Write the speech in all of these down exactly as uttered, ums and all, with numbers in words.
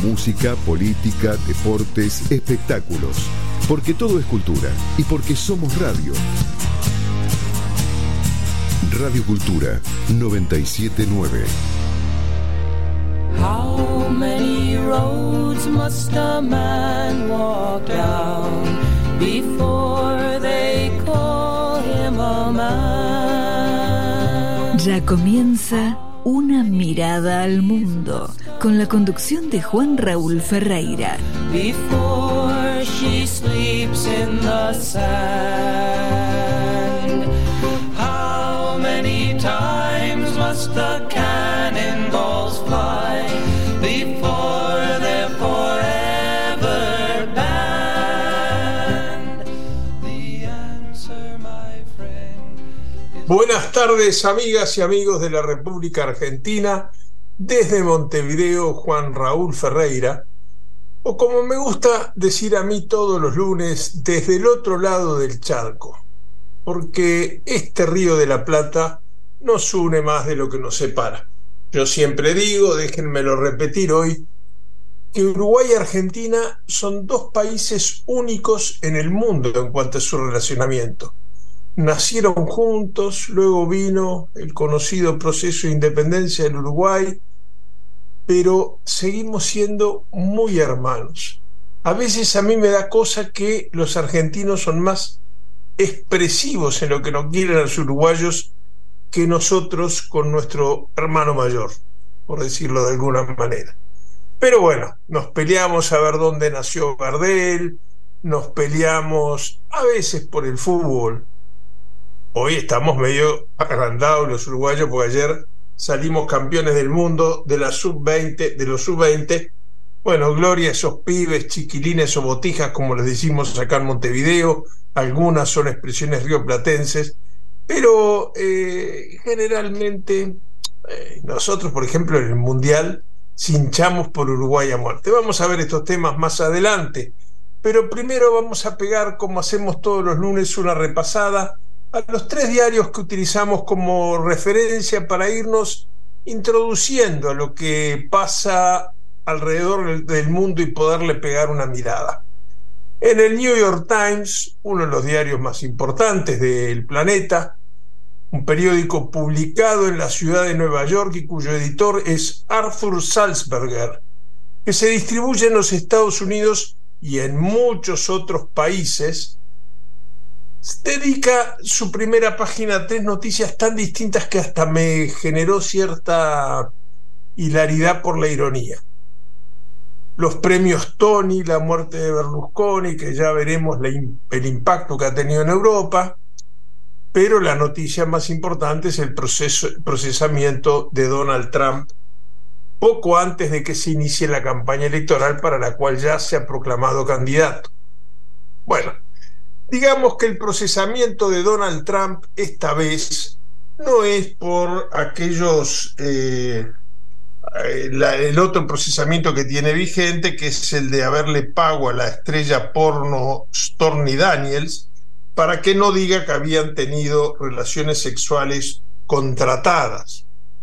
música, política, deportes, espectáculos. Porque todo es cultura y porque somos radio. Radio Cultura noventa y siete nueve. How many roads must a man walk down before they call him a man? Ya comienza Una mirada al mundo, con la conducción de Juan Raúl Ferreira. Before she sleeps in the sand, how many times must the cannonballs fly before they're forever banned? The answer, my friend, is... Buenas tardes, amigas y amigos de la República Argentina. Desde Montevideo, Juan Raúl Ferreira, o como me gusta decir a mí todos los lunes, desde el otro lado del charco, porque este Río de la Plata nos une más de lo que nos separa. Yo siempre digo, déjenmelo repetir hoy, que Uruguay y Argentina son dos países únicos en el mundo en cuanto a su relacionamiento. Nacieron juntos, luego vino el conocido proceso de independencia del Uruguay, pero seguimos siendo muy hermanos. A veces a mí me da cosa que los argentinos son más expresivos en lo que nos quieren a los uruguayos que nosotros con nuestro hermano mayor, por decirlo de alguna manera. Pero bueno, nos peleamos a ver dónde nació Gardel, nos peleamos a veces por el fútbol. Hoy estamos medio agrandados los uruguayos porque ayer salimos campeones del mundo de la sub veinte, de los sub veinte. Bueno, gloria a esos pibes, chiquilines o botijas, como les decimos acá en Montevideo. Algunas son expresiones rioplatenses, pero eh, generalmente eh, nosotros, por ejemplo, en el Mundial hinchamos por Uruguay a muerte. Vamos a ver estos temas más adelante, pero primero vamos a pegar, como hacemos todos los lunes, una repasada a los tres diarios que utilizamos como referencia para irnos introduciendo a lo que pasa alrededor del mundo y poderle pegar una mirada. En el New York Times, uno de los diarios más importantes del planeta, un periódico publicado en la ciudad de Nueva York y cuyo editor es Arthur Sulzberger, que se distribuye en los Estados Unidos y en muchos otros países, dedica su primera página a tres noticias tan distintas que hasta me generó cierta hilaridad por la ironía. Los premios Tony, la muerte de Berlusconi, que ya veremos la, el impacto que ha tenido en Europa, pero la noticia más importante es el proceso, procesamiento de Donald Trump poco antes de que se inicie la campaña electoral para la cual ya se ha proclamado candidato. Bueno, digamos que el procesamiento de Donald Trump esta vez no es por aquellos, eh, la, el otro procesamiento que tiene vigente, que es el de haberle pago a la estrella porno Stormy Daniels para que no diga que habían tenido relaciones sexuales contratadas.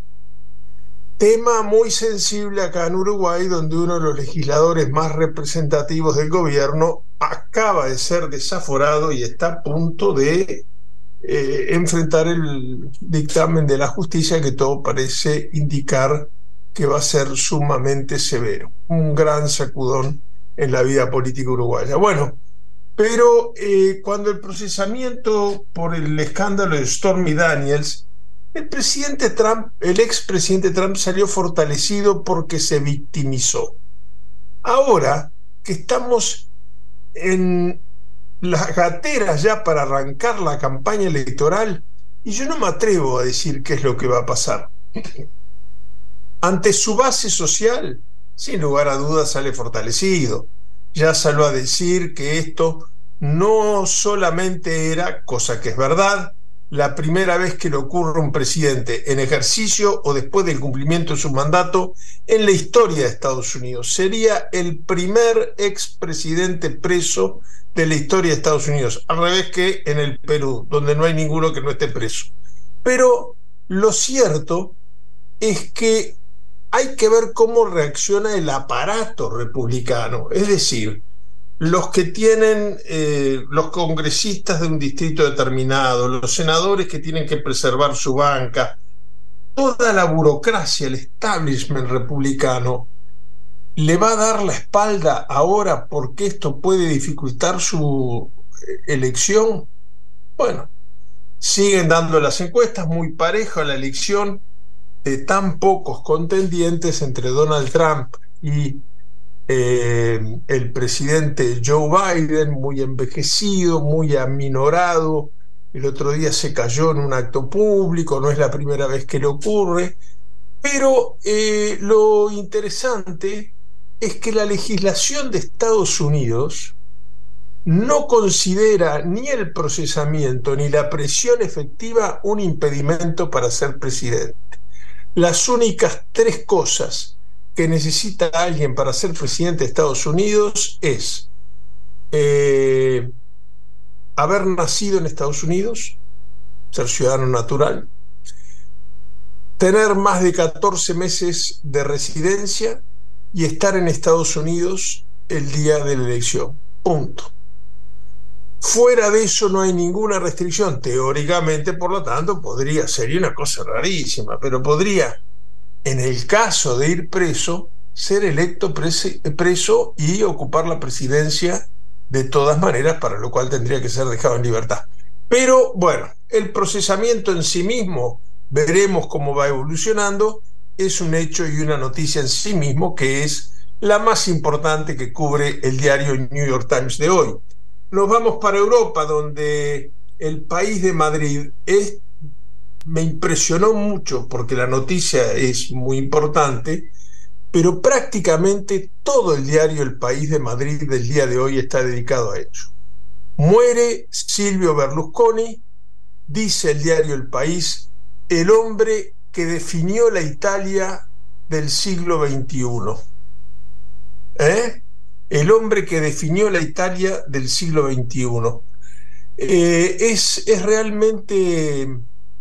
Tema muy sensible acá en Uruguay, donde uno de los legisladores más representativos del gobierno acaba de ser desaforado y está a punto de eh, enfrentar el dictamen de la justicia, que todo parece indicar que va a ser sumamente severo. Un gran sacudón en la vida política uruguaya. Bueno, pero eh, cuando el procesamiento por el escándalo de Stormy Daniels, el presidente Trump, el expresidente Trump salió fortalecido porque se victimizó. Ahora que estamos en las gateras ya para arrancar la campaña electoral, y yo no me atrevo a decir qué es lo que va a pasar. Ante su base social, sin lugar a dudas sale fortalecido. Ya salió a decir que esto no solamente era, cosa que es verdad, la primera vez que le ocurre a un presidente en ejercicio o después del cumplimiento de su mandato en la historia de Estados Unidos. Sería el primer expresidente preso de la historia de Estados Unidos, al revés que en el Perú, donde no hay ninguno que no esté preso. Pero lo cierto es que hay que ver cómo reacciona el aparato republicano, es decir, los que tienen, eh, los congresistas de un distrito determinado, los senadores que tienen que preservar su banca, toda la burocracia, el establishment republicano, ¿le va a dar la espalda ahora porque esto puede dificultar su elección? Bueno, siguen dando las encuestas muy parejo a la elección de tan pocos contendientes entre Donald Trump y eh, el presidente Joe Biden, muy envejecido, muy aminorado. El otro día se cayó en un acto público, no es la primera vez que le ocurre, pero eh, lo interesante es que la legislación de Estados Unidos no considera ni el procesamiento ni la presión efectiva un impedimento para ser presidente. Las únicas tres cosas que necesita alguien para ser presidente de Estados Unidos es eh, haber nacido en Estados Unidos, ser ciudadano natural, tener más de catorce meses de residencia y estar en Estados Unidos el día de la elección. Punto. Fuera de eso no hay ninguna restricción. Teóricamente, por lo tanto, podría, sería una cosa rarísima, pero podría, en el caso de ir preso, ser electo prese, preso y ocupar la presidencia de todas maneras, para lo cual tendría que ser dejado en libertad. Pero bueno, el procesamiento en sí mismo, veremos cómo va evolucionando, es un hecho y una noticia en sí mismo que es la más importante que cubre el diario New York Times de hoy. Nos vamos para Europa, donde el país de Madrid es, me impresionó mucho porque la noticia es muy importante, pero prácticamente todo el diario El País de Madrid del día de hoy está dedicado a ello. Muere Silvio Berlusconi, dice el diario El País, el hombre que definió la Italia del siglo veintiuno. ¿Eh? El hombre que definió la Italia del siglo veintiuno. Eh, es, es realmente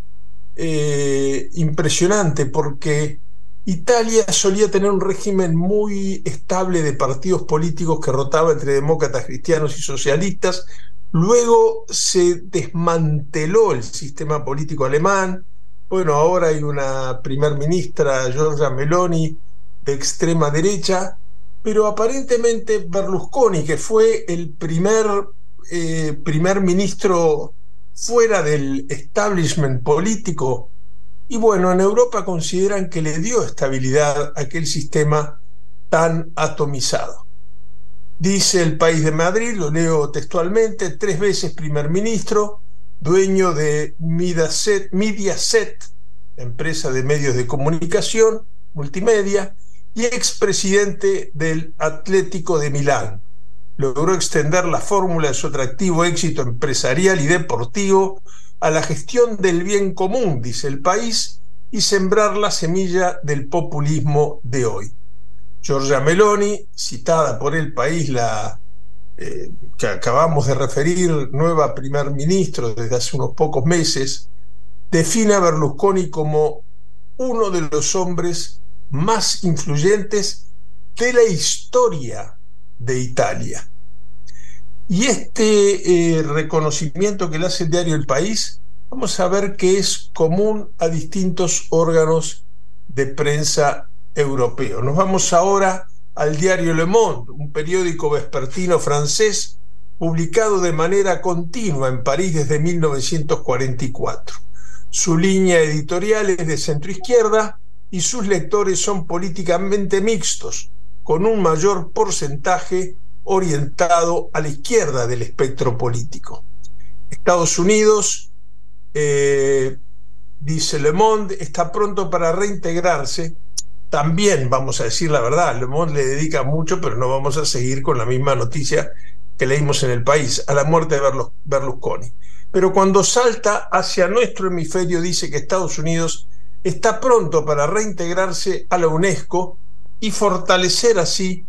eh, impresionante porque Italia solía tener un régimen muy estable de partidos políticos que rotaba entre demócratas, cristianos y socialistas. Luego se desmanteló el sistema político alemán. Bueno, ahora hay una primer ministra, Giorgia Meloni, de extrema derecha, pero aparentemente Berlusconi, que fue el primer eh, primer ministro fuera del establishment político, y bueno, en Europa consideran que le dio estabilidad a aquel sistema tan atomizado. Dice El País de Madrid, lo leo textualmente, tres veces primer ministro, dueño de Mediaset, Mediaset, empresa de medios de comunicación, multimedia, y expresidente del Atlético de Milán. Logró extender la fórmula de su atractivo éxito empresarial y deportivo a la gestión del bien común, dice El País, y sembrar la semilla del populismo de hoy. Giorgia Meloni, citada por El País, la eh, que acabamos de referir, nueva primer ministro desde hace unos pocos meses, define a Berlusconi como uno de los hombres más influyentes de la historia de Italia. Y este eh, reconocimiento que le hace el diario El País, vamos a ver que es común a distintos órganos de prensa europeos. Nos vamos ahora al diario Le Monde, un periódico vespertino francés publicado de manera continua en París desde mil novecientos cuarenta y cuatro. Su línea editorial es de centroizquierda y sus lectores son políticamente mixtos, con un mayor porcentaje orientado a la izquierda del espectro político. Estados Unidos, eh, dice Le Monde, está pronto para reintegrarse. También, vamos a decir la verdad, Le Monde le dedica mucho, pero no vamos a seguir con la misma noticia que leímos en El País, a la muerte de Berlusconi. Pero cuando salta hacia nuestro hemisferio, dice que Estados Unidos está pronto para reintegrarse a la UNESCO y fortalecer así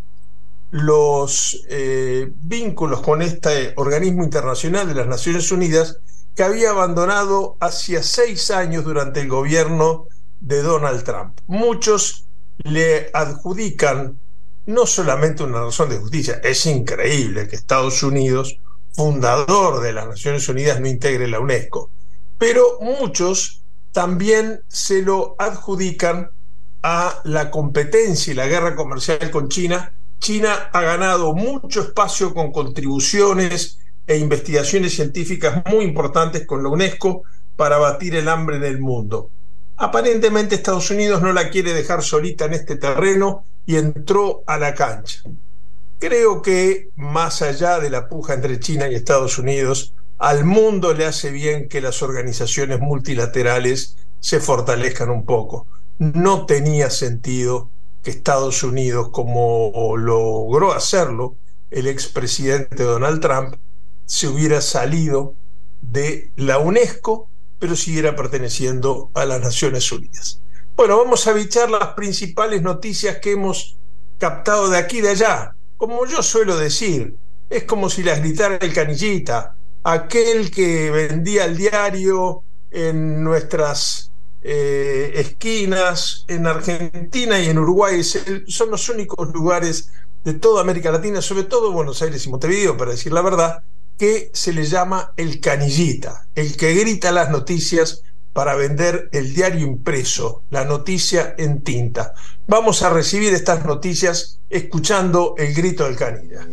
los eh, vínculos con este organismo internacional de las Naciones Unidas que había abandonado hacía seis años durante el gobierno de Donald Trump. Muchos le adjudican no solamente una razón de justicia, es increíble que Estados Unidos, fundador de las Naciones Unidas, no integre la UNESCO, pero muchos también se lo adjudican a la competencia y la guerra comercial con China. China ha ganado mucho espacio con contribuciones e investigaciones científicas muy importantes con la UNESCO para abatir el hambre en el mundo. Aparentemente Estados Unidos no la quiere dejar solita en este terreno y entró a la cancha. Creo que más allá de la puja entre China y Estados Unidos, al mundo le hace bien que las organizaciones multilaterales se fortalezcan un poco. No tenía sentido que Estados Unidos, como logró hacerlo el expresidente Donald Trump, se hubiera salido de la UNESCO, pero siguiera perteneciendo a las Naciones Unidas. Bueno, vamos a bichar las principales noticias que hemos captado de aquí y de allá. Como yo suelo decir, es como si las gritara el canillita, aquel que vendía el diario en nuestras eh, esquinas, en Argentina y en Uruguay. Son los únicos lugares de toda América Latina, sobre todo Buenos Aires y Montevideo, para decir la verdad, que se le llama el canillita, el que grita las noticias para vender el diario impreso, la noticia en tinta. Vamos a recibir estas noticias escuchando el grito del canilla.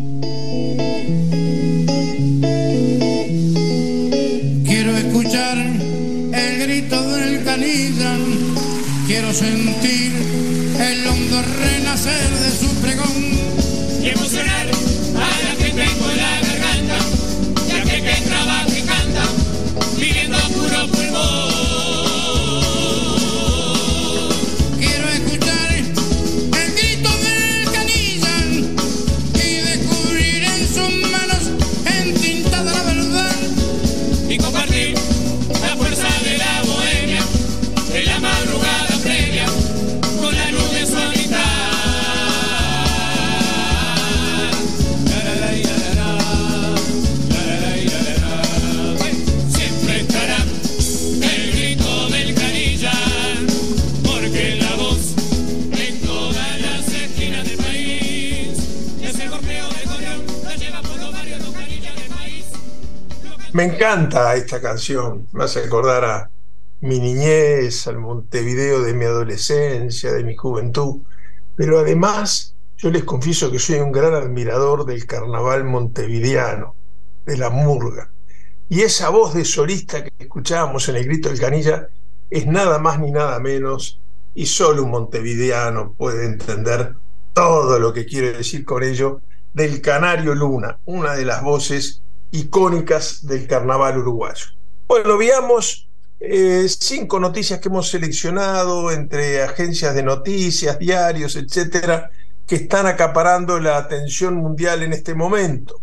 Quiero escuchar el grito del canilla, quiero sentir el hondo renacer de su pregón y emocionar a la que tengo en la garganta, ya que que trabaja y canta, viviendo a puro pulmón. Quiero escuchar el grito del canilla y descubrir en sus manos entintada la verdad y compartir la fuerza de la bohemia, de la madrugada previa, con la luz de su amistad. Siempre estará el grito del canilla, porque la voz en todas las esquinas del país, ese corteo de Correón la lleva por los barrios los canillas del país. Me encanta esta canción, me hace acordar a mi niñez, al Montevideo de mi adolescencia, de mi juventud, pero además yo les confieso que soy un gran admirador del carnaval montevideano, de la murga, y esa voz de solista que escuchábamos en el grito del canilla es nada más ni nada menos, y solo un montevideano puede entender todo lo que quiero decir con ello, del Canario Luna, una de las voces icónicas del carnaval uruguayo. Bueno, veamos eh, cinco noticias que hemos seleccionado entre agencias de noticias, diarios, etcétera, que están acaparando la atención mundial en este momento.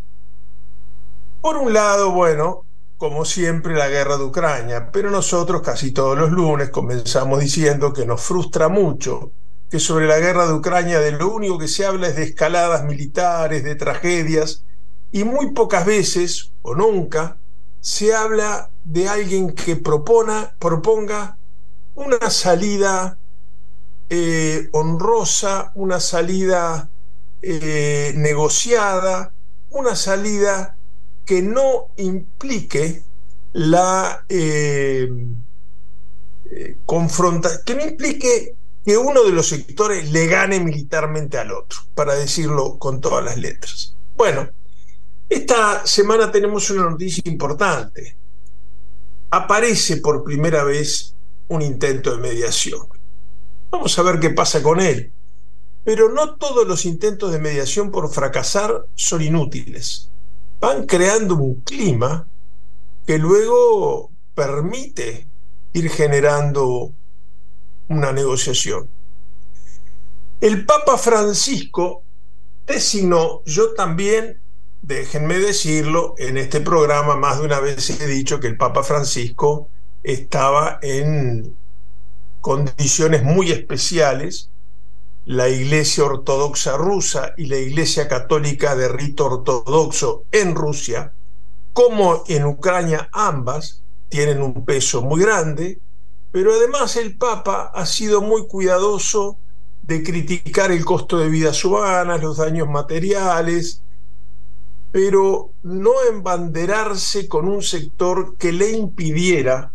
Por un lado, bueno, como siempre, la guerra de Ucrania, pero nosotros casi todos los lunes comenzamos diciendo que nos frustra mucho que sobre la guerra de Ucrania de lo único que se habla es de escaladas militares, de tragedias, y muy pocas veces, o nunca, se habla de alguien que propona, proponga una salida eh, honrosa, una salida eh, negociada, una salida que no implique la eh, eh, confrontación, que no implique que uno de los sectores le gane militarmente al otro, para decirlo con todas las letras. Bueno, esta semana tenemos una noticia importante. Aparece por primera vez un intento de mediación. Vamos a ver qué pasa con él. Pero no todos los intentos de mediación por fracasar son inútiles. Van creando un clima que luego permite ir generando una negociación. El Papa Francisco designó, yo también, déjenme decirlo, en este programa más de una vez he dicho que el Papa Francisco estaba en condiciones muy especiales. La Iglesia Ortodoxa rusa y la Iglesia Católica de rito ortodoxo en Rusia, como en Ucrania, ambas tienen un peso muy grande, pero además el Papa ha sido muy cuidadoso de criticar el costo de vidas humanas, los daños materiales, pero no embanderarse con un sector que le impidiera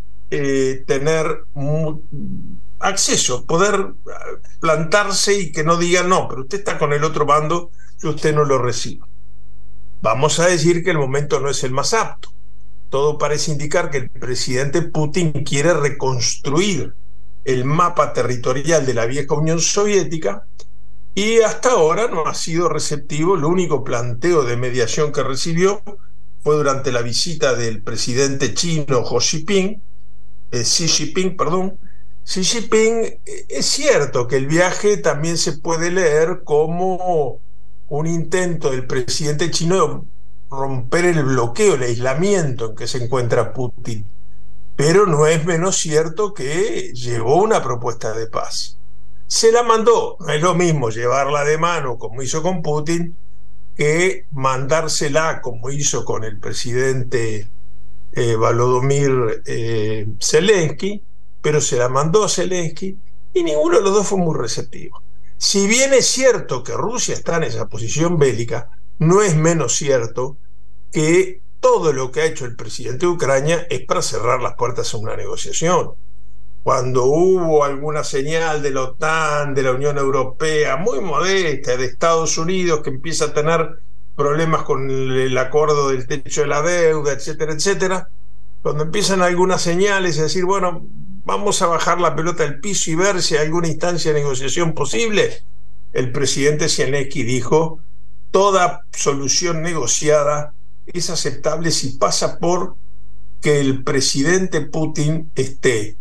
eh, tener mu- acceso, poder plantarse y que no digan, no, pero usted está con el otro bando, yo usted no lo recibo. Vamos a decir que el momento no es el más apto. Todo parece indicar que el presidente Putin quiere reconstruir el mapa territorial de la vieja Unión Soviética y hasta ahora no ha sido receptivo. El único planteo de mediación que recibió fue durante la visita del presidente chino Xi Jinping, eh, Xi Jinping, perdón. Xi Jinping, eh, es cierto que el viaje también se puede leer como un intento del presidente chino de romper el bloqueo, el aislamiento en que se encuentra Putin, pero no es menos cierto que llevó una propuesta de paz. Se la mandó, no es lo mismo llevarla de mano como hizo con Putin que mandársela como hizo con el presidente eh, Volodymyr eh, Zelensky, pero se la mandó a Zelensky y ninguno de los dos fue muy receptivo. Si bien es cierto que Rusia está en esa posición bélica, no es menos cierto que todo lo que ha hecho el presidente de Ucrania es para cerrar las puertas a una negociación. Cuando hubo alguna señal de la OTAN, de la Unión Europea, muy modesta, de Estados Unidos, que empieza a tener problemas con el acuerdo del techo de la deuda, etcétera, etcétera, cuando empiezan algunas señales a decir, bueno, vamos a bajar la pelota del piso y ver si hay alguna instancia de negociación posible, el presidente Zelensky dijo, toda solución negociada es aceptable si pasa por que el presidente Putin esté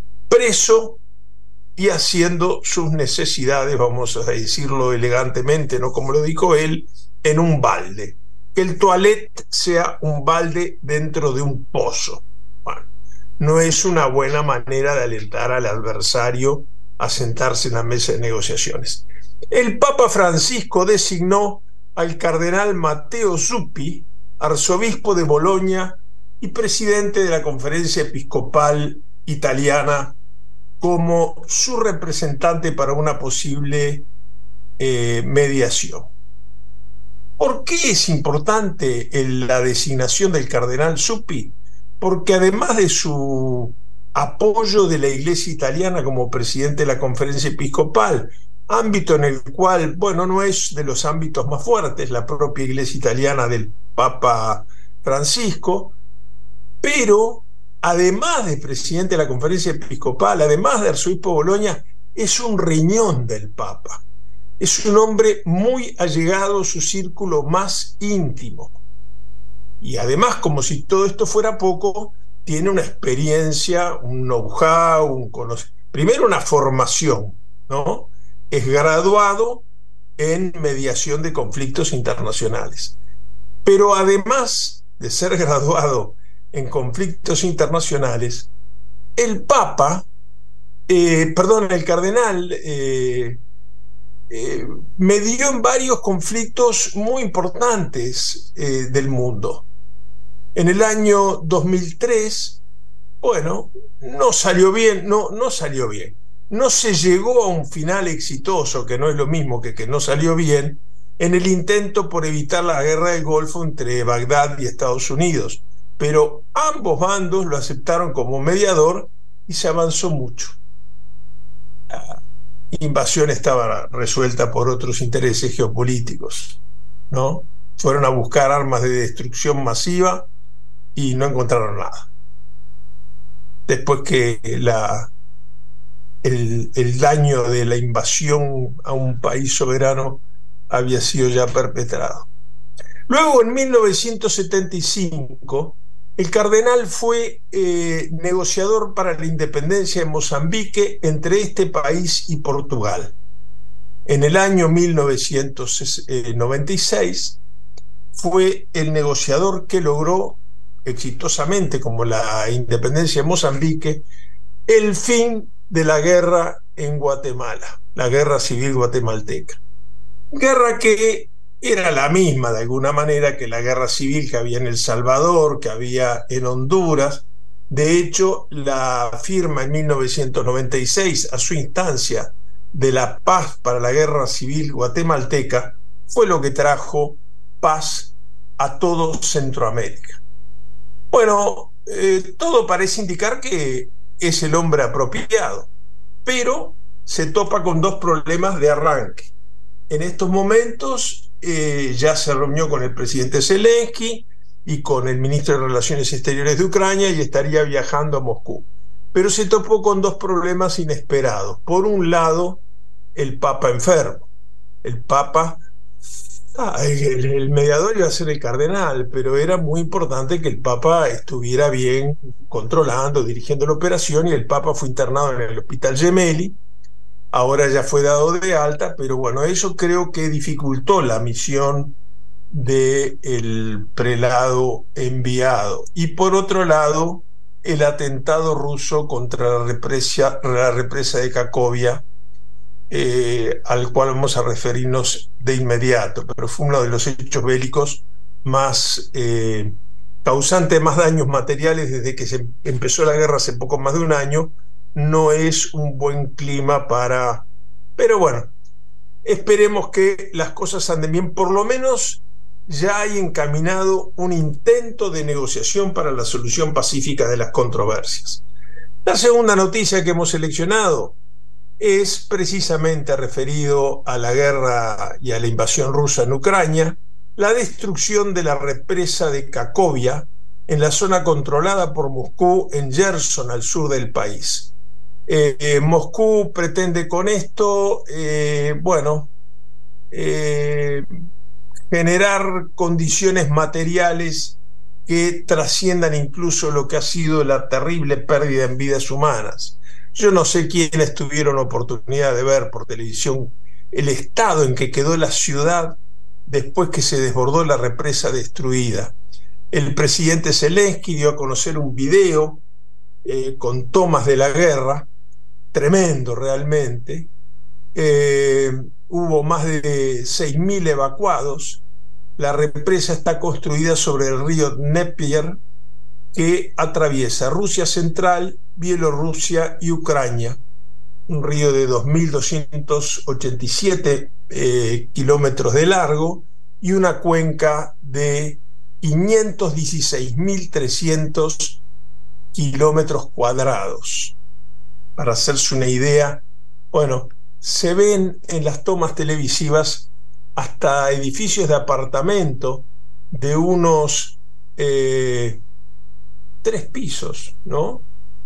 preso y haciendo sus necesidades, vamos a decirlo elegantemente, no como lo dijo él, en un balde. Que el toilet sea un balde dentro de un pozo. Bueno, no es una buena manera de alentar al adversario a sentarse en la mesa de negociaciones. El Papa Francisco designó al cardenal Matteo Zuppi, arzobispo de Bolonia y presidente de la Conferencia Episcopal Italiana, como su representante para una posible eh, mediación. ¿Por qué es importante el, la designación del cardenal Zuppi? Porque además de su apoyo de la Iglesia italiana como presidente de la Conferencia Episcopal, ámbito en el cual, bueno, no es de los ámbitos más fuertes, la propia Iglesia italiana del Papa Francisco, pero además de presidente de la Conferencia Episcopal, además de arzobispo de Bolonia, es un riñón del Papa. Es un hombre muy allegado a su círculo más íntimo. Y además, como si todo esto fuera poco, tiene una experiencia, un know-how, un conocimiento. Primero, una formación, ¿no? Es graduado en mediación de conflictos internacionales. Pero además de ser graduado en conflictos internacionales, el Papa, eh, perdón, el cardenal eh, eh, medió en varios conflictos muy importantes eh, del mundo. En el año dos mil tres, bueno, no salió bien, no, no salió bien. No se llegó a un final exitoso, que no es lo mismo que que no salió bien, en el intento por evitar la guerra del Golfo entre Bagdad y Estados Unidos. Pero ambos bandos lo aceptaron como mediador y se avanzó mucho. La invasión estaba resuelta por otros intereses geopolíticos, ¿no? Fueron a buscar armas de destrucción masiva y no encontraron nada. Después que la, el, el daño de la invasión a un país soberano había sido ya perpetrado. Luego, en mil novecientos setenta y cinco, el cardenal fue eh, negociador para la independencia de Mozambique entre este país y Portugal. En el año mil novecientos noventa y seis fue el negociador que logró exitosamente, como la independencia de Mozambique, el fin de la guerra en Guatemala, la guerra civil guatemalteca. Guerra que era la misma de alguna manera que la guerra civil que había en El Salvador, que había en Honduras. De hecho, la firma en mil novecientos noventa y seis, a su instancia, de la paz para la guerra civil guatemalteca fue lo que trajo paz a todo Centroamérica. Bueno, eh, todo parece indicar que es el hombre apropiado, pero se topa con dos problemas de arranque. En estos momentos eh, ya se reunió con el presidente Zelensky y con el ministro de Relaciones Exteriores de Ucrania y estaría viajando a Moscú. Pero se topó con dos problemas inesperados. Por un lado, el Papa enfermo. El Papa, ah, el, el mediador iba a ser el cardenal, pero era muy importante que el Papa estuviera bien controlando, dirigiendo la operación, y el Papa fue internado en el Hospital Gemelli. Ahora ya fue dado de alta, pero bueno, eso creo que dificultó la misión del prelado enviado. Y por otro lado, el atentado ruso contra la represa, la represa de Kakovia, eh, al cual vamos a referirnos de inmediato, pero fue uno de los hechos bélicos más eh, causantes, más daños materiales desde que se empezó la guerra hace poco más de un año. No es un buen clima para... Pero bueno, esperemos que las cosas anden bien. Por lo menos ya hay encaminado un intento de negociación para la solución pacífica de las controversias. La segunda noticia que hemos seleccionado es precisamente referido a la guerra y a la invasión rusa en Ucrania, la destrucción de la represa de Kakovia en la zona controlada por Moscú en Gerson, al sur del país. Eh, eh, Moscú pretende con esto, eh, bueno, eh, generar condiciones materiales que trasciendan incluso lo que ha sido la terrible pérdida en vidas humanas. Yo no sé quiénes tuvieron oportunidad de ver por televisión el estado en que quedó la ciudad después que se desbordó la represa destruida. El presidente Zelensky dio a conocer un video eh, con tomas de la guerra, tremendo realmente. Eh, hubo más de seis mil evacuados. La represa está construida sobre el río Dnieper, que atraviesa Rusia Central, Bielorrusia y Ucrania, un río de dos mil doscientos ochenta y siete eh, kilómetros de largo y una cuenca de quinientos dieciséis mil trescientos kilómetros cuadrados. Para hacerse una idea, bueno, se ven en las tomas televisivas hasta edificios de apartamento de unos eh, tres pisos, ¿no?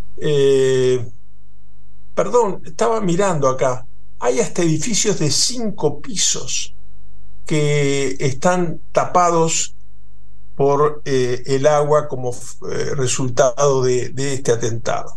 Eh, perdón, estaba mirando acá, hay hasta edificios de cinco pisos que están tapados por eh, el agua como eh, resultado de, de este atentado.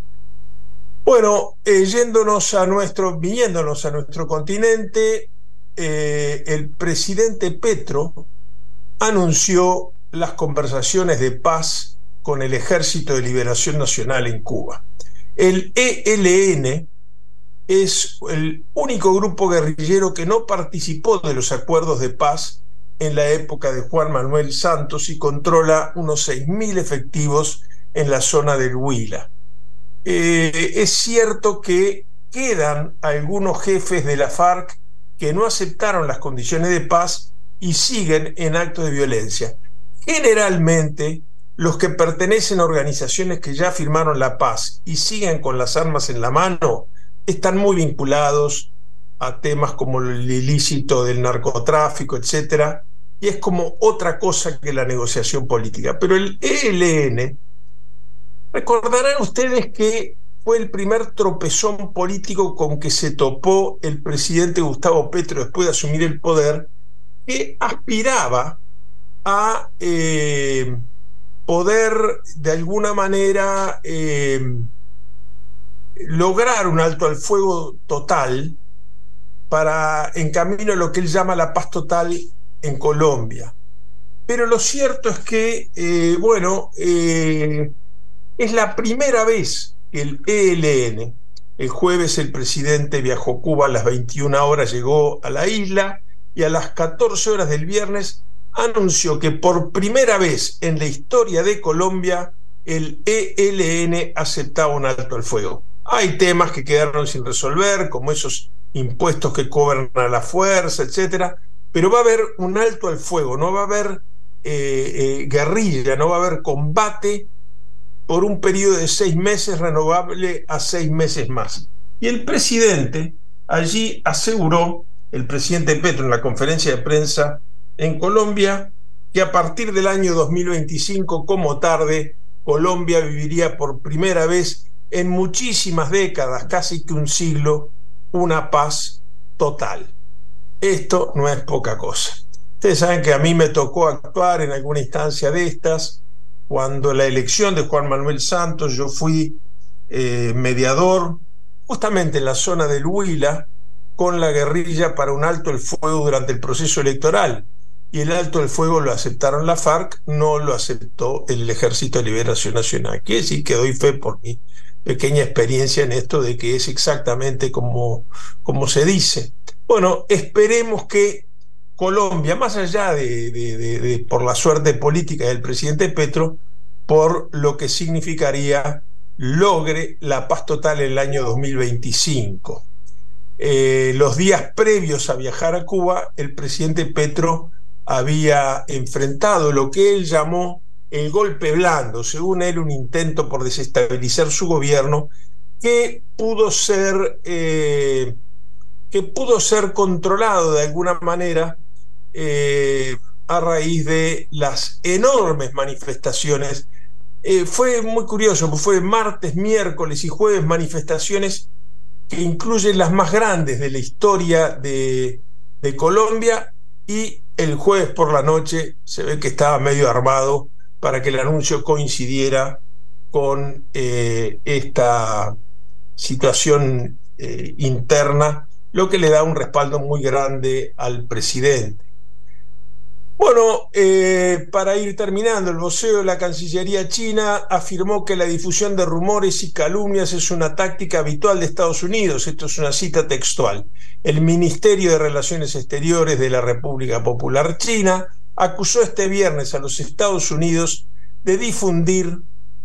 Bueno, eh, yéndonos a nuestro, viniéndonos a nuestro continente, eh, el presidente Petro anunció las conversaciones de paz con el Ejército de Liberación Nacional en Cuba. El E L N es el único grupo guerrillero que no participó de los acuerdos de paz en la época de Juan Manuel Santos y controla unos seis mil efectivos en la zona del Huila. Eh, es cierto que quedan algunos jefes de la FARC que no aceptaron las condiciones de paz y siguen en actos de violencia. Generalmente, los que pertenecen a organizaciones que ya firmaron la paz y siguen con las armas en la mano están muy vinculados a temas como el ilícito del narcotráfico, etcétera, y es como otra cosa que la negociación política. Pero el E L N, recordarán ustedes que fue el primer tropezón político con que se topó el presidente Gustavo Petro después de asumir el poder, que aspiraba a eh, poder de alguna manera eh, lograr un alto al fuego total para en camino a lo que él llama la paz total en Colombia. Pero lo cierto es que, eh, bueno, eh, es la primera vez que el E L N, el jueves el presidente viajó a Cuba a las veintiuna horas, llegó a la isla y a las catorce horas del viernes anunció que por primera vez en la historia de Colombia el E L N aceptaba un alto al fuego. Hay temas que quedaron sin resolver, como esos impuestos que cobran a la fuerza, etcétera, pero va a haber un alto al fuego, no va a haber eh, eh, guerrilla, no va a haber combate por un periodo de seis meses renovable a seis meses más. Y el presidente allí aseguró, el presidente Petro en la conferencia de prensa en Colombia, que a partir del año dos mil veinticinco, como tarde, Colombia viviría por primera vez en muchísimas décadas, casi que un siglo, una paz total. Esto no es poca cosa. Ustedes saben que a mí me tocó actuar en alguna instancia de estas. Cuando la elección de Juan Manuel Santos, yo fui eh, mediador justamente en la zona del Huila con la guerrilla para un alto el fuego durante el proceso electoral. Y el alto el fuego lo aceptaron la FARC, no lo aceptó el Ejército de Liberación Nacional. Quiere decir que doy fe por mi pequeña experiencia en esto de que es exactamente como, como se dice. Bueno, esperemos que Colombia, más allá de, de, de, de por la suerte política del presidente Petro, por lo que significaría, logre la paz total en el año dos mil veinticinco. Eh, los días previos a viajar a Cuba, el presidente Petro había enfrentado lo que él llamó el golpe blando, según él un intento por desestabilizar su gobierno que pudo ser eh, que pudo ser controlado de alguna manera eh, a raíz de las enormes manifestaciones. Eh, fue muy curioso, fue martes, miércoles y jueves manifestaciones que incluyen las más grandes de la historia de, de Colombia, y el jueves por la noche se ve que estaba medio armado para que el anuncio coincidiera con eh, esta situación eh, interna, lo que le da un respaldo muy grande al presidente. Bueno, eh, para ir terminando, el vocero de la Cancillería china afirmó que la difusión de rumores y calumnias es una táctica habitual de Estados Unidos. Esto es una cita textual. El Ministerio de Relaciones Exteriores de la República Popular China acusó este viernes a los Estados Unidos de difundir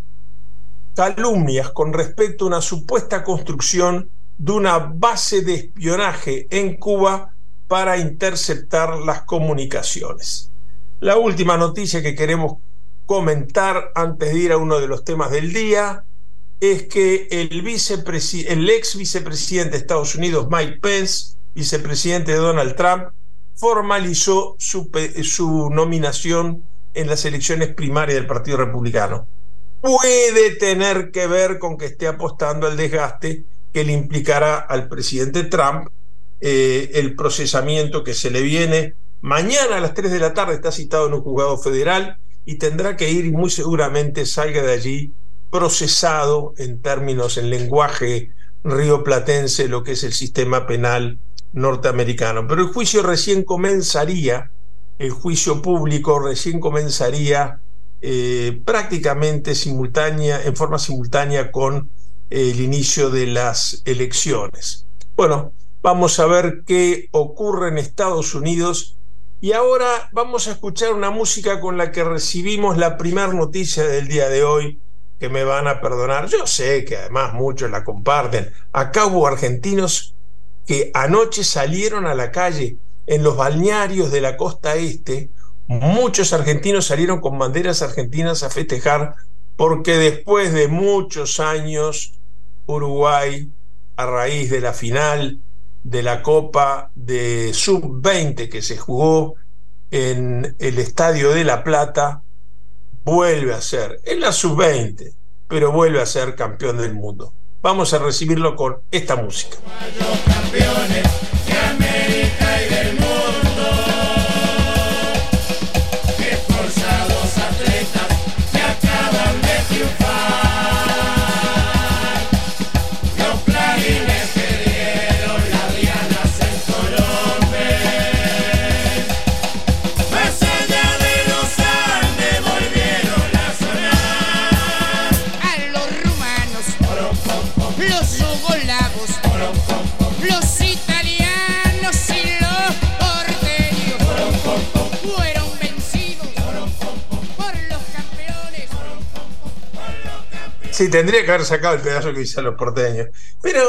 calumnias con respecto a una supuesta construcción de una base de espionaje en Cuba para interceptar las comunicaciones. La última noticia que queremos comentar antes de ir a uno de los temas del día es que el, vicepresi- el ex vicepresidente de Estados Unidos, Mike Pence, vicepresidente de Donald Trump, formalizó su, su nominación en las elecciones primarias del Partido Republicano. Puede tener que ver con que esté apostando al desgaste que le implicará al presidente Trump eh, el procesamiento que se le viene. Mañana a las tres de la tarde está citado en un juzgado federal y tendrá que ir, y muy seguramente salga de allí procesado en términos, en lenguaje rioplatense, lo que es el sistema penal norteamericano. Pero el juicio recién comenzaría, el juicio público recién comenzaría eh, prácticamente simultánea, en forma simultánea con eh, el inicio de las elecciones. Bueno, vamos a ver qué ocurre en Estados Unidos. Y ahora vamos a escuchar una música con la que recibimos la primera noticia del día de hoy, que me van a perdonar. Yo sé que además muchos la comparten. Acá hubo argentinos que anoche salieron a la calle en los balnearios de la costa este. Muchos argentinos salieron con banderas argentinas a festejar porque después de muchos años Uruguay, a raíz de la final de la Copa de sub veinte que se jugó en el Estadio de La Plata, vuelve a ser, en la sub veinte, pero vuelve a ser campeón del mundo. Vamos a recibirlo con esta música. Los campeones de América y del mundo, esforzados atletas que acaban de triunfar, los clarines que dieron las dianas en Colombia, más allá de los Andes volvieron a sonar. A los rumanos, los yugoslavos, los italianos y los porteños fueron vencidos por los campeones. Sí, tendría que haber sacado el pedazo que dicen los porteños. Pero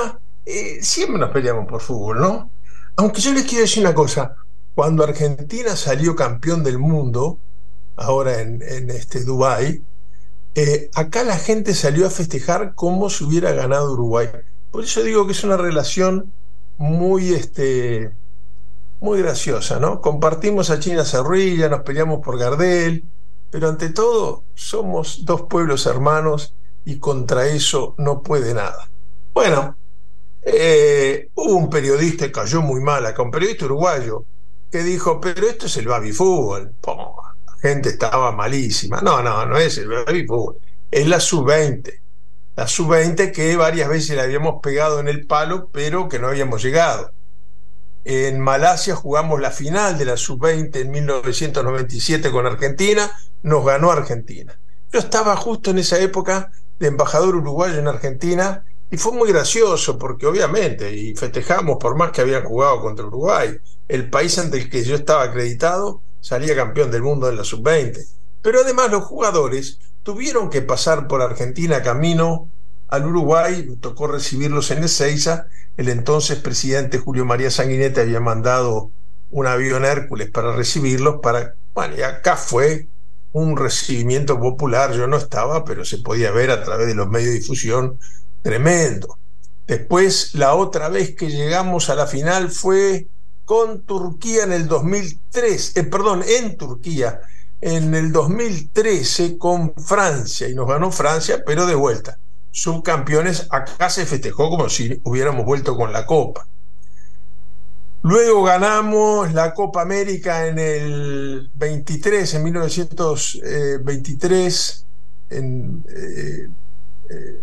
eh, siempre nos peleamos por fútbol, ¿no? Aunque yo les quiero decir una cosa, cuando Argentina salió campeón del mundo, ahora en, en este Dubái, eh, acá la gente salió a festejar como si hubiera ganado Uruguay. Por eso digo que es una relación muy, este, muy graciosa, ¿no? Compartimos a China Zorrilla, nos peleamos por Gardel, pero ante todo somos dos pueblos hermanos y contra eso no puede nada. Bueno, eh, hubo un periodista que cayó muy mal acá, un periodista uruguayo, que dijo, pero esto es el baby fútbol. Po, la gente estaba malísima. No, no, no es el baby fútbol, es la sub veinte. La sub veinte que varias veces le habíamos pegado en el palo, pero que no habíamos llegado. En Malasia jugamos la final de la sub veinte en mil novecientos noventa y siete con Argentina, nos ganó Argentina. Yo estaba justo en esa época de embajador uruguayo en Argentina y fue muy gracioso porque obviamente, y festejamos por más que habían jugado contra Uruguay, el país ante el que yo estaba acreditado salía campeón del mundo en la sub veinte. Pero además los jugadores tuvieron que pasar por Argentina camino al Uruguay, tocó recibirlos en Ezeiza. El entonces presidente Julio María Sanguinetti había mandado un avión Hércules para recibirlos, para, bueno, y acá fue un recibimiento popular. Yo no estaba, pero se podía ver a través de los medios de difusión, tremendo. Después, la otra vez que llegamos a la final fue con Turquía en el dos mil tres, eh, perdón, en Turquía, en el dos mil trece con Francia, y nos ganó Francia, pero de vuelta. Subcampeones, acá se festejó como si hubiéramos vuelto con la Copa. Luego ganamos la Copa América en el veintitrés, en mil novecientos veintitrés, en eh, eh,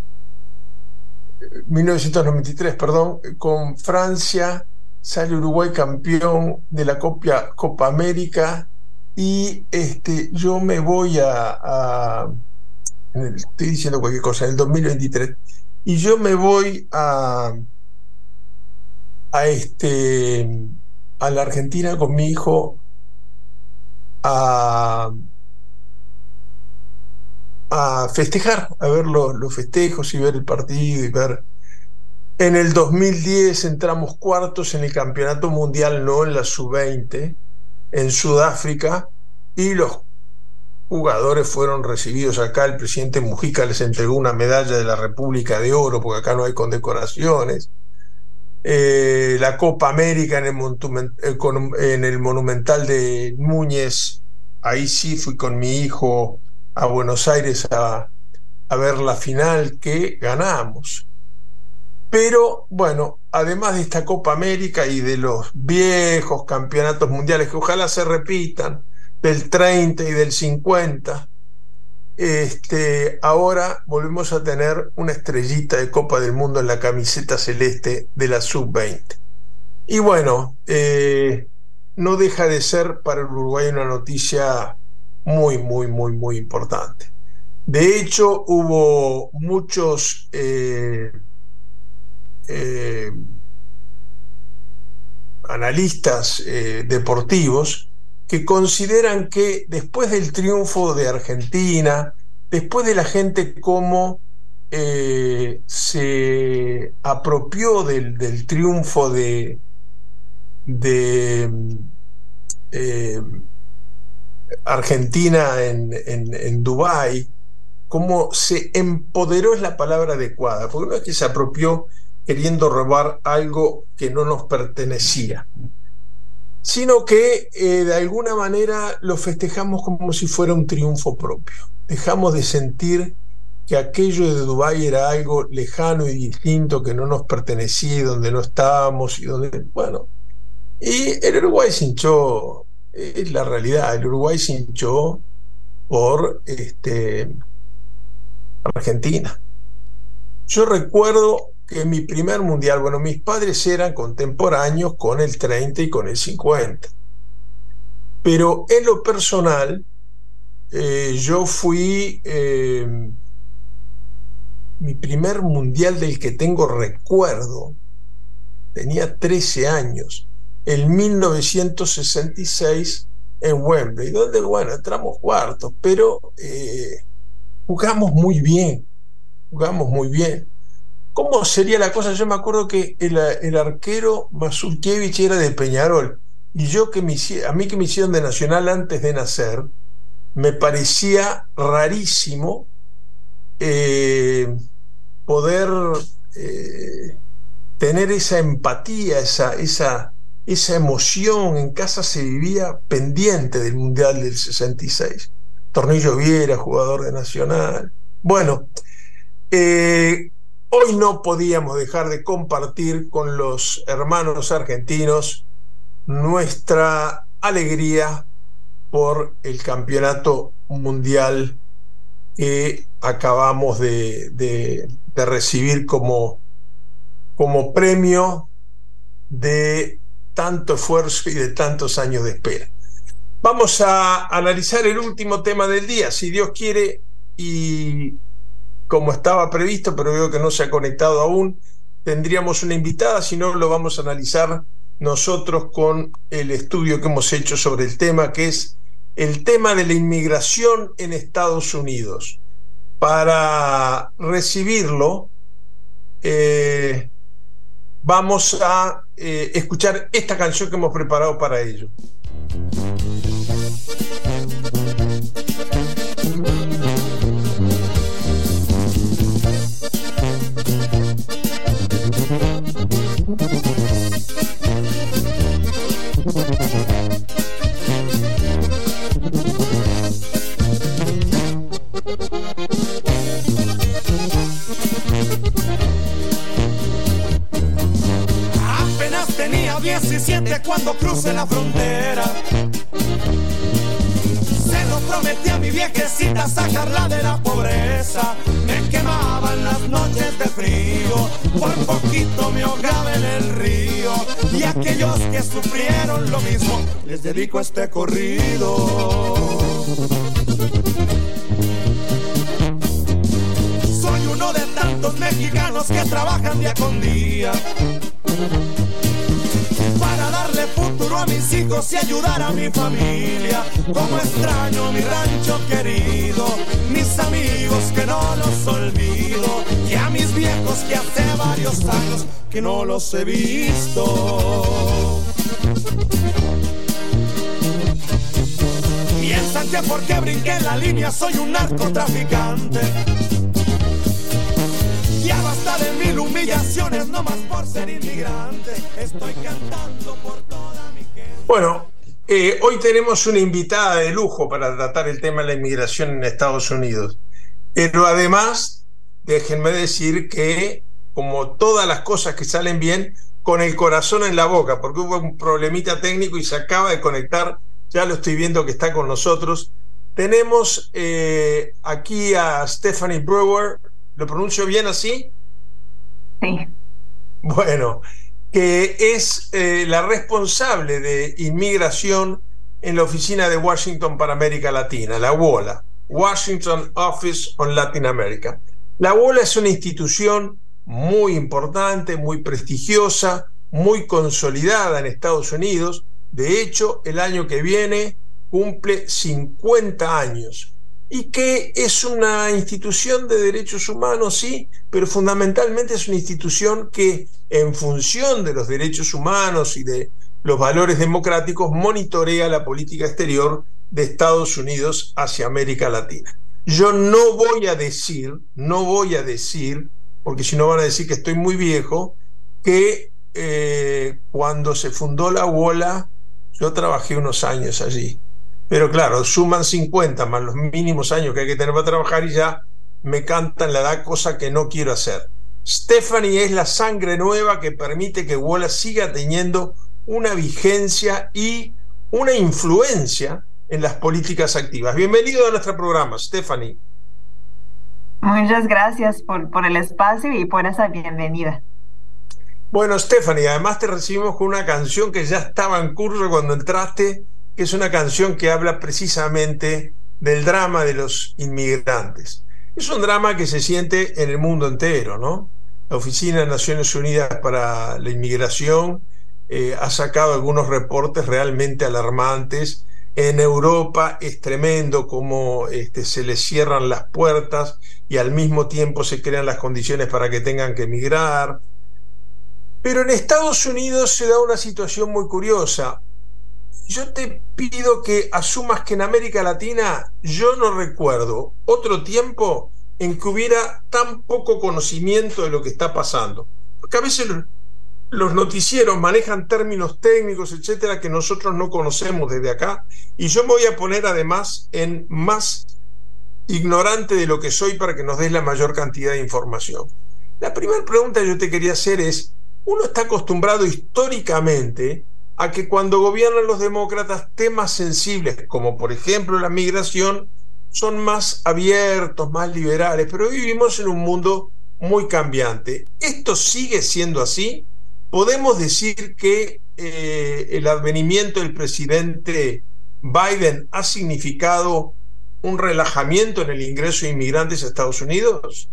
mil novecientos noventa y tres, perdón, con Francia. Sale Uruguay campeón de la Copa, Copa América, y este, yo me voy a, a estoy diciendo cualquier cosa, en el dos mil veintitrés, y yo me voy a a este a la Argentina con mi hijo a a festejar, a ver los, los festejos y ver el partido y ver. En el dos mil diez entramos cuartos en el campeonato mundial, no en la sub veinte, en Sudáfrica, y los jugadores fueron recibidos acá. El presidente Mujica les entregó una medalla de la República de oro, porque acá no hay condecoraciones. Eh, la Copa América en el, monument, eh, con, en el Monumental de Núñez, ahí sí fui con mi hijo a Buenos Aires a, a ver la final, que ganamos. Pero bueno, además de esta Copa América y de los viejos campeonatos mundiales que ojalá se repitan, del treinta y del cincuenta, este, ahora volvemos a tener una estrellita de Copa del Mundo en la camiseta celeste de la sub veinte. Y bueno, eh, no deja de ser para el Uruguay una noticia muy, muy, muy, muy importante. De hecho, hubo muchos eh, eh, analistas eh, deportivos que consideran que después del triunfo de Argentina, después de la gente como eh, se apropió del, del triunfo de, de eh, Argentina en, en, en Dubái, cómo se empoderó es la palabra adecuada, porque no es que se apropió queriendo robar algo que no nos pertenecía, sino que eh, de alguna manera lo festejamos como si fuera un triunfo propio. Dejamos de sentir que aquello de Dubái era algo lejano y distinto, que no nos pertenecía y donde no estábamos, y donde, bueno, y el Uruguay se hinchó, es la realidad, el Uruguay se hinchó por este, Argentina. Yo recuerdo que mi primer mundial, bueno, mis padres eran contemporáneos con el treinta y con el cincuenta, pero en lo personal eh, yo fui eh, mi primer mundial del que tengo recuerdo, tenía trece años, en mil novecientos sesenta y seis en Wembley, donde, bueno, entramos cuartos, pero eh, jugamos muy bien, jugamos muy bien. ¿Cómo sería la cosa? Yo me acuerdo que el, el arquero Mazurkiewicz era de Peñarol, y yo que me, a mí que me hicieron de Nacional antes de nacer, me parecía rarísimo eh, poder eh, tener esa empatía, esa, esa, esa emoción. En casa se vivía pendiente del Mundial del sesenta y seis. Tornillo Viera, jugador de Nacional. Bueno, eh, hoy no podíamos dejar de compartir con los hermanos argentinos nuestra alegría por el campeonato mundial que acabamos de, de, de recibir como, como premio de tanto esfuerzo y de tantos años de espera. Vamos a analizar el último tema del día, si Dios quiere, y como estaba previsto, pero veo que no se ha conectado aún, tendríamos una invitada, si no lo vamos a analizar nosotros con el estudio que hemos hecho sobre el tema, que es el tema de la inmigración en Estados Unidos. Para recibirlo, eh, vamos a eh, escuchar esta canción que hemos preparado para ello. Apenas tenía diecisiete cuando crucé la frontera. Se lo prometí a mi viejecita sacarla de la pobreza. Me quemaban las noches de frío, por poquito me ahogaba en el río. Y a aquellos que sufrieron lo mismo les dedico este corrido. Soy uno de tantos mexicanos que trabajan día con día para darle futuro a mis hijos y ayudar a mi familia. Como extraño mi rancho querido, mis amigos que no los olvido, y a mis viejos que hace varios años que no los he visto. Piensan que porque brinqué en la línea soy un narcotraficante. Ya basta de mil humillaciones, no más por ser inmigrante. Estoy cantando por toda mi gente. Bueno, eh, hoy tenemos una invitada de lujo para tratar el tema de la inmigración en Estados Unidos. Pero además, déjenme decir que, como todas las cosas que salen bien, con el corazón en la boca, porque hubo un problemita técnico y se acaba de conectar, ya lo estoy viendo que está con nosotros. Tenemos eh, aquí a Stephanie Brewer. ¿Lo pronuncio bien así? Sí. Bueno, que es eh, la responsable de inmigración en la Oficina de Washington para América Latina, la WOLA, Washington Office on Latin America. La WOLA es una institución muy importante, muy prestigiosa, muy consolidada en Estados Unidos. De hecho, el año que viene cumple cincuenta años. Y que es una institución de derechos humanos, sí, pero fundamentalmente es una institución que, en función de los derechos humanos y de los valores democráticos, monitorea la política exterior de Estados Unidos hacia América Latina. Yo no voy a decir, no voy a decir, porque si no van a decir que estoy muy viejo, que eh, cuando se fundó la WOLA, yo trabajé unos años allí. Pero claro, suman cincuenta más los mínimos años que hay que tener para trabajar y ya me cantan la edad, cosa que no quiero hacer. Stephanie es la sangre nueva que permite que WOLA siga teniendo una vigencia y una influencia en las políticas activas. Bienvenido a nuestro programa, Stephanie. Muchas gracias por, por el espacio y por esa bienvenida. Bueno, Stephanie, además te recibimos con una canción que ya estaba en curso cuando entraste, que es una canción que habla precisamente del drama de los inmigrantes. Es un drama que se siente en el mundo entero, ¿no? La Oficina de Naciones Unidas para la Inmigración eh, ha sacado algunos reportes realmente alarmantes En Europa es tremendo cómo este, se les cierran las puertas y al mismo tiempo se crean las condiciones para que tengan que emigrar. Pero en Estados Unidos se da una situación muy curiosa. Yo te pido que asumas que en América Latina yo no recuerdo otro tiempo en que hubiera tan poco conocimiento de lo que está pasando. Porque a veces los noticieros manejan términos técnicos, etcétera, que nosotros no conocemos desde acá. Y yo me voy a poner además en más ignorante de lo que soy para que nos des la mayor cantidad de información. La primera pregunta que yo te quería hacer es, uno está acostumbrado históricamente a que cuando gobiernan los demócratas temas sensibles, como por ejemplo la migración, son más abiertos, más liberales, pero hoy vivimos en un mundo muy cambiante. ¿Esto sigue siendo así? ¿Podemos decir que eh, el advenimiento del presidente Biden ha significado un relajamiento en el ingreso de inmigrantes a Estados Unidos?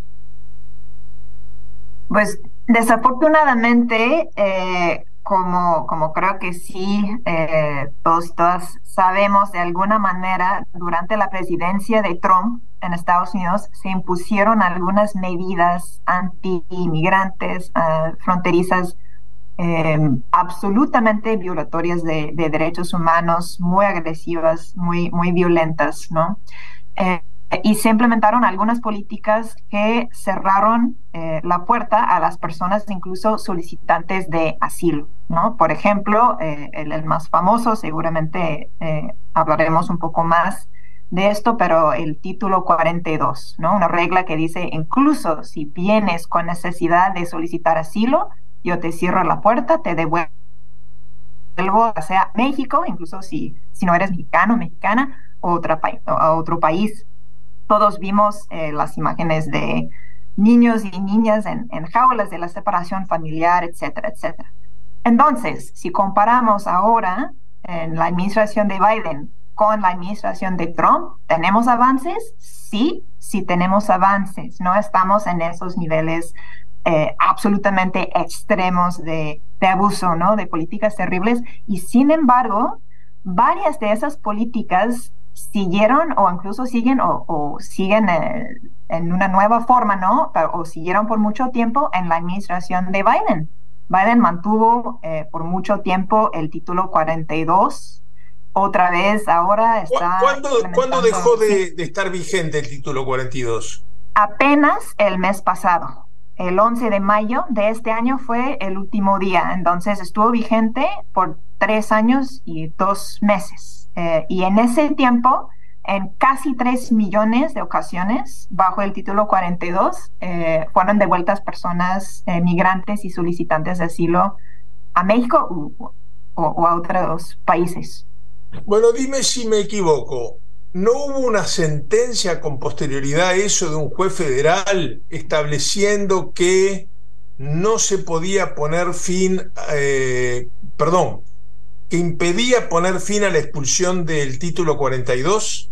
Pues desafortunadamente, eh, como, como creo que sí, eh, todos y todas sabemos, de alguna manera, durante la presidencia de Trump en Estados Unidos se impusieron algunas medidas anti-inmigrantes, uh, fronterizas, eh, absolutamente violatorias de, de derechos humanos, muy agresivas, muy, muy violentas, ¿no? Eh, y se implementaron algunas políticas que cerraron eh, la puerta a las personas, incluso solicitantes de asilo, ¿no? Por ejemplo, eh, el, el más famoso, seguramente eh, hablaremos un poco más de esto, pero el título cuarenta y dos, ¿no? Una regla que dice, incluso si vienes con necesidad de solicitar asilo, yo te cierro la puerta, te devuelvo a sea México, incluso si, si no eres mexicano, mexicana, o otra pa- a otro país. Todos vimos eh, las imágenes de niños y niñas en, en jaulas de la separación familiar, etcétera, etcétera. Entonces, si comparamos ahora en la administración de Biden con la administración de Trump, ¿tenemos avances? Sí, sí tenemos avances. No estamos en esos niveles eh, absolutamente extremos de, de abuso, ¿no? De políticas terribles. Y sin embargo, varias de esas políticas siguieron o incluso siguen o, o siguen eh, en una nueva forma, ¿no? O siguieron por mucho tiempo en la administración de Biden. Biden mantuvo eh, por mucho tiempo el título cuarenta y dos. Otra vez ahora está... ¿Cuándo, ¿cuándo dejó de, de estar vigente el título cuarenta y dos? Apenas el mes pasado. El once de mayo de este año fue el último día. Entonces estuvo vigente por tres años y dos meses. Eh, y en ese tiempo, en casi tres millones de ocasiones, bajo el título cuarenta y dos, eh, fueron devueltas personas eh, migrantes y solicitantes de asilo a México o, o, o a otros países. Bueno, dime si me equivoco. ¿No hubo una sentencia con posterioridad a eso de un juez federal estableciendo que no se podía poner fin, eh, perdón, que impedía poner fin a la expulsión del título cuarenta y dos?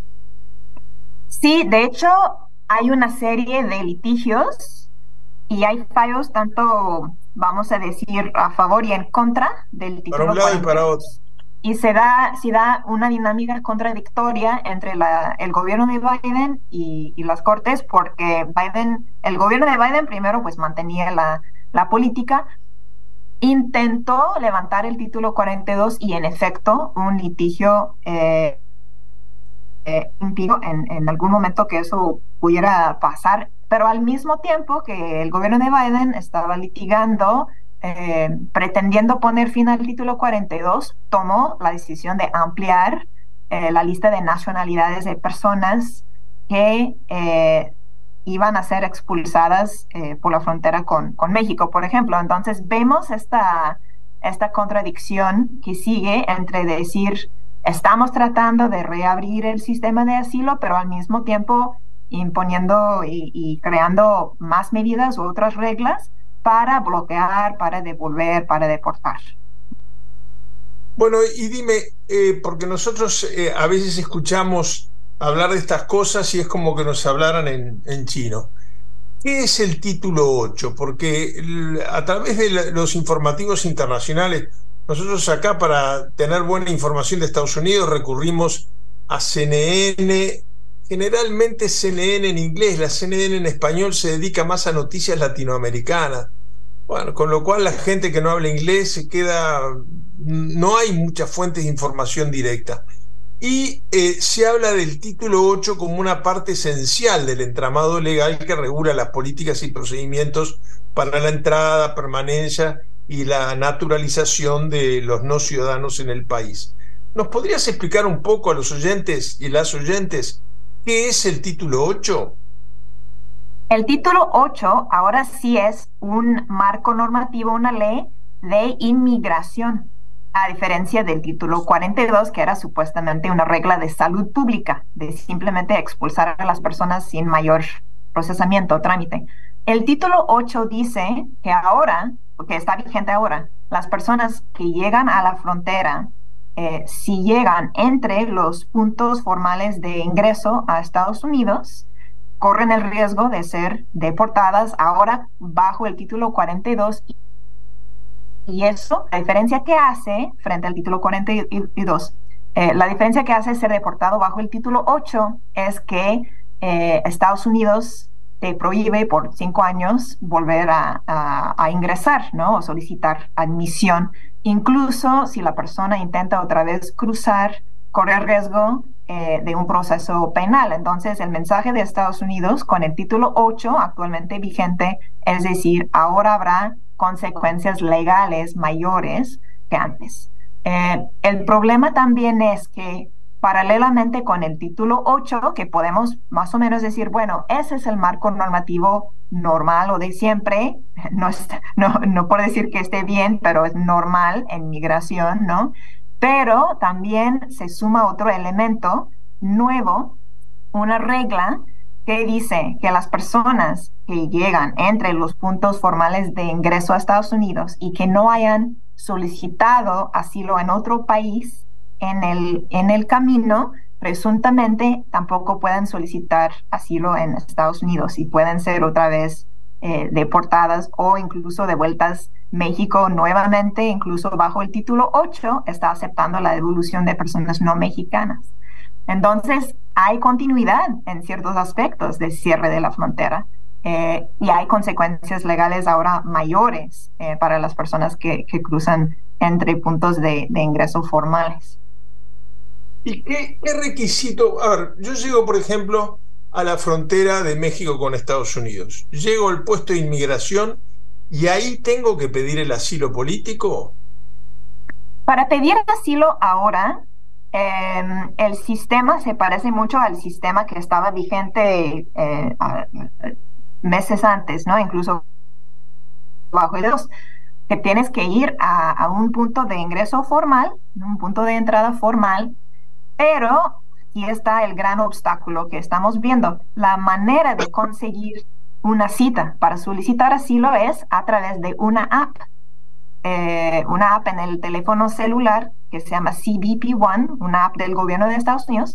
Sí, de hecho, hay una serie de litigios y hay fallos tanto, vamos a decir, a favor y en contra del título para un lado cuarenta y dos. Y para otro. Y se da, se da una dinámica contradictoria entre la, el gobierno de Biden y, y las cortes, porque Biden, el gobierno de Biden primero pues mantenía la, la política, intentó levantar el título cuarenta y dos y en efecto un litigio eh, eh, impidió en, en algún momento que eso pudiera pasar, pero al mismo tiempo que el gobierno de Biden estaba litigando, Eh, pretendiendo poner fin al título cuarenta y dos, tomó la decisión de ampliar eh, la lista de nacionalidades de personas que eh, iban a ser expulsadas eh, por la frontera con, con México, por ejemplo. Entonces vemos esta, esta contradicción que sigue entre decir, estamos tratando de reabrir el sistema de asilo, pero al mismo tiempo imponiendo y, y creando más medidas u otras reglas para bloquear, para devolver, para deportar. Bueno, y dime, eh, porque nosotros eh, a veces escuchamos hablar de estas cosas y es como que nos hablaran en, en chino. ¿Qué es el título ocho? Porque el, a través de la, los informativos internacionales nosotros acá para tener buena información de Estados Unidos recurrimos a C N N, generalmente C N N en inglés, la C N N en español se dedica más a noticias latinoamericanas. Bueno, con lo cual la gente que no habla inglés se queda, no hay muchas fuentes de información directa. Y eh, se habla del título ocho como una parte esencial del entramado legal que regula las políticas y procedimientos para la entrada, permanencia y la naturalización de los no ciudadanos en el país. ¿Nos podrías explicar un poco a los oyentes y las oyentes qué es el título ocho? El título ocho ahora sí es un marco normativo, una ley de inmigración, a diferencia del título cuarenta y dos, que era supuestamente una regla de salud pública, de simplemente expulsar a las personas sin mayor procesamiento o trámite. El título ocho dice que ahora, porque está vigente ahora, las personas que llegan a la frontera, eh, si llegan entre los puntos formales de ingreso a Estados Unidos, corren el riesgo de ser deportadas ahora bajo el título cuarenta y dos. Y eso, la diferencia que hace frente al título cuarenta y dos, eh, la diferencia que hace ser deportado bajo el título ocho es que eh, Estados Unidos te prohíbe por cinco años volver a, a, a ingresar, ¿no? O solicitar admisión. Incluso si la persona intenta otra vez cruzar, corre el riesgo eh, de un proceso penal. Entonces, el mensaje de Estados Unidos con el título ocho actualmente vigente es decir, ahora habrá consecuencias legales mayores que antes. Eh, el problema también es que paralelamente con el título ocho, que podemos más o menos decir, bueno, ese es el marco normativo normal o de siempre, no, es, no, no puedo decir que esté bien, pero es normal en migración, ¿no? Pero también se suma otro elemento nuevo, una regla que dice que las personas que llegan entre los puntos formales de ingreso a Estados Unidos y que no hayan solicitado asilo en otro país en el, en el camino, presuntamente tampoco pueden solicitar asilo en Estados Unidos y pueden ser otra vez eh, deportadas o incluso devueltas. México nuevamente, incluso bajo el título ocho, está aceptando la devolución de personas no mexicanas. Entonces, hay continuidad en ciertos aspectos de cierre de la frontera eh, y hay consecuencias legales ahora mayores eh, para las personas que, que cruzan entre puntos de, de ingreso formales. ¿Y qué, qué requisito? A ver, yo llego, por ejemplo, a la frontera de México con Estados Unidos. Llego al puesto de inmigración y ahí tengo que pedir el asilo político. Para pedir asilo ahora, eh, el sistema se parece mucho al sistema que estaba vigente eh, a, a, meses antes, ¿no? Incluso bajo el dos, que tienes que ir a, a un punto de ingreso formal, un punto de entrada formal, pero aquí está el gran obstáculo que estamos viendo. La manera de conseguir una cita para solicitar asilo es a través de una app, eh, una app en el teléfono celular que se llama C B P One, una app del gobierno de Estados Unidos,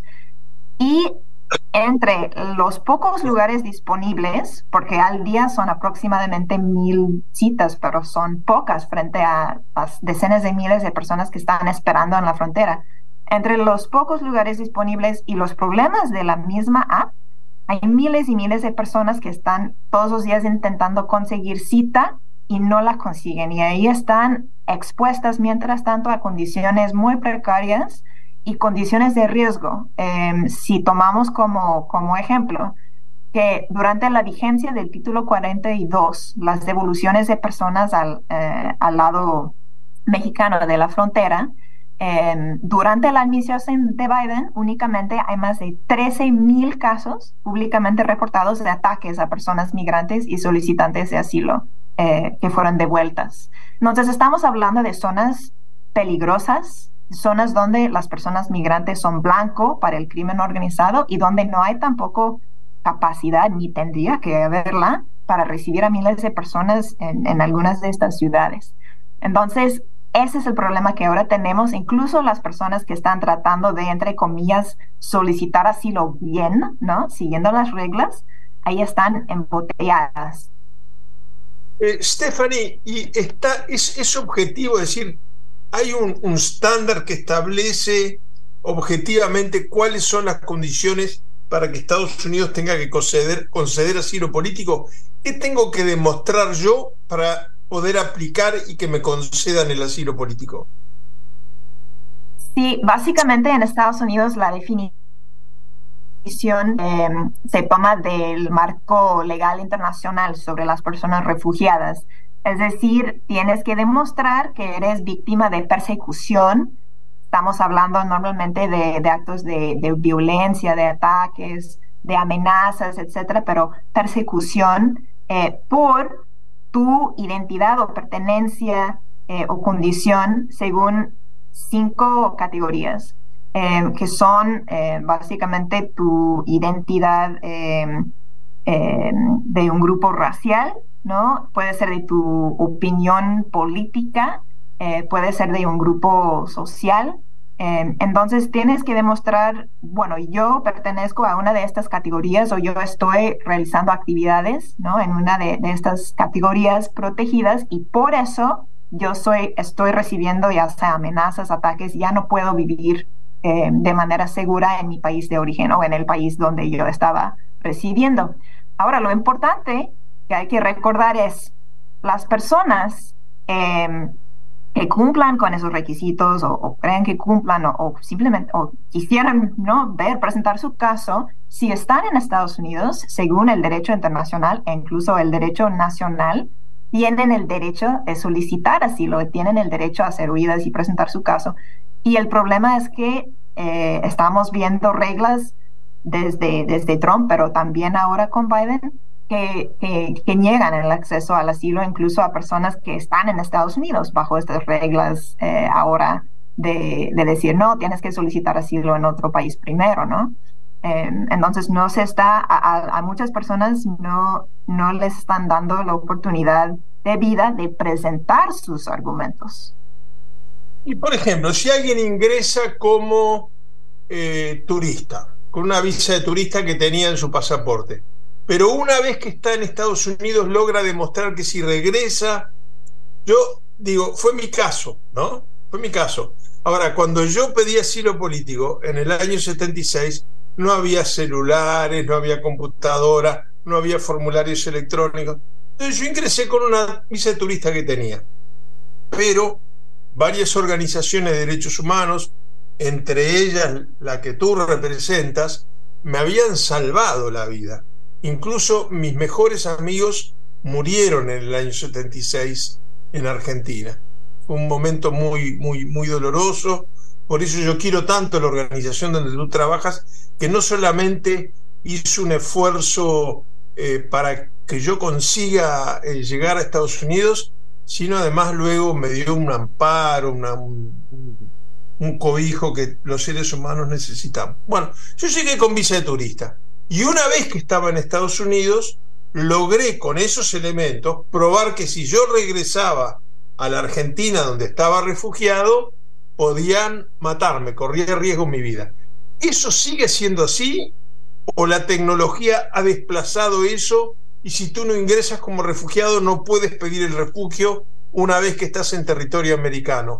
y entre los pocos lugares disponibles, porque al día son aproximadamente mil citas, pero son pocas frente a las decenas de miles de personas que están esperando en la frontera, entre los pocos lugares disponibles y los problemas de la misma app, hay miles y miles de personas que están todos los días intentando conseguir cita y no la consiguen. Y ahí están expuestas, mientras tanto, a condiciones muy precarias y condiciones de riesgo. Eh, si tomamos como, como ejemplo que durante la vigencia del título cuarenta y dos, las devoluciones de personas al, eh, al lado mexicano de la frontera, Eh, durante la administración de Biden, únicamente hay más de trece mil casos públicamente reportados de ataques a personas migrantes y solicitantes de asilo eh, que fueron devueltas. Entonces, estamos hablando de zonas peligrosas, zonas donde las personas migrantes son blanco para el crimen organizado y donde no hay tampoco capacidad, ni tendría que haberla, para recibir a miles de personas en, en algunas de estas ciudades. Entonces, ese es el problema que ahora tenemos. Incluso las personas que están tratando de, entre comillas, solicitar asilo bien, ¿no? Siguiendo las reglas, ahí están embotelladas. Eh, Stephanie, y está, es, es objetivo decir, ¿hay un, un estándar que establece objetivamente cuáles son las condiciones para que Estados Unidos tenga que conceder, conceder asilo político? ¿Qué tengo que demostrar yo para poder aplicar y que me concedan el asilo político? Sí, básicamente en Estados Unidos la definición eh, se toma del marco legal internacional sobre las personas refugiadas. Es decir, tienes que demostrar que eres víctima de persecución. Estamos hablando normalmente de, de actos de, de violencia, de ataques, de amenazas, etcétera, pero persecución eh, por tu identidad o pertenencia eh, o condición según cinco categorías, eh, que son eh, básicamente tu identidad eh, eh, de un grupo racial, ¿no? Puede ser de tu opinión política, eh, puede ser de un grupo social. Eh, entonces tienes que demostrar, bueno, yo pertenezco a una de estas categorías o yo estoy realizando actividades, ¿no? En una de, de estas categorías protegidas y por eso yo soy, estoy recibiendo ya sea amenazas, ataques, ya no puedo vivir eh, de manera segura en mi país de origen o en el país donde yo estaba residiendo. Ahora, lo importante que hay que recordar es las personas eh, que cumplan con esos requisitos o, o creen que cumplan o, o simplemente o quisieran, ¿no?, ver, presentar su caso, si están en Estados Unidos, según el derecho internacional e incluso el derecho nacional, tienen el derecho de solicitar asilo, tienen el derecho a hacer huidas y presentar su caso. Y el problema es que eh, estamos viendo reglas desde, desde Trump, pero también ahora con Biden, que, que, que niegan el acceso al asilo incluso a personas que están en Estados Unidos bajo estas reglas eh, ahora de, de decir, no, tienes que solicitar asilo en otro país primero, ¿no? Eh, entonces no se está, a, a muchas personas no, no les están dando la oportunidad de vida de presentar sus argumentos. Y por ejemplo, si alguien ingresa como eh, turista, con una visa de turista que tenía en su pasaporte, pero una vez que está en Estados Unidos logra demostrar que si regresa, yo digo, fue mi caso, ¿no? Fue mi caso. Ahora, cuando yo pedí asilo político en el año setenta y seis, no había celulares, no había computadora, no había formularios electrónicos. Entonces yo ingresé con una visa de turista que tenía. Pero varias organizaciones de derechos humanos, entre ellas la que tú representas, me habían salvado la vida. Incluso mis mejores amigos murieron en el año setenta y seis en Argentina. Fue un momento muy, muy, muy doloroso. Por eso yo quiero tanto la organización donde tú trabajas, que no solamente hizo un esfuerzo eh, para que yo consiga eh, llegar a Estados Unidos, sino además luego me dio un amparo, una, un, un cobijo que los seres humanos necesitamos. Bueno, yo llegué con visa de turista y una vez que estaba en Estados Unidos, logré con esos elementos probar que si yo regresaba a la Argentina donde estaba refugiado, podían matarme, corría riesgo mi vida. ¿Eso sigue siendo así? ¿O la tecnología ha desplazado eso? Y si tú no ingresas como refugiado, no puedes pedir el refugio una vez que estás en territorio americano.